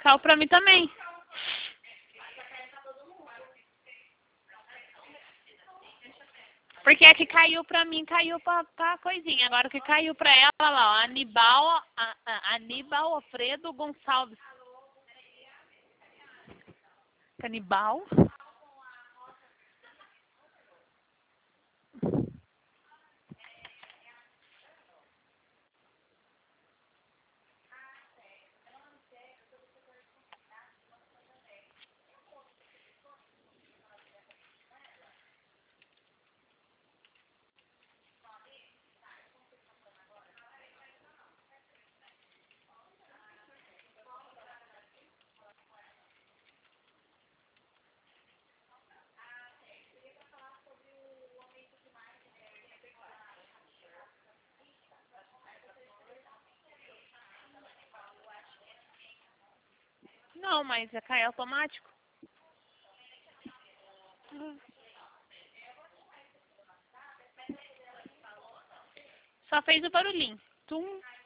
caiu pra mim também. Porque a que caiu pra mim, caiu pra coisinha. Agora o que caiu pra ela, lá, ó, Aníbal Alfredo Gonçalves. Canibal? Não, mas cai automático. Só fez o barulhinho. Tum.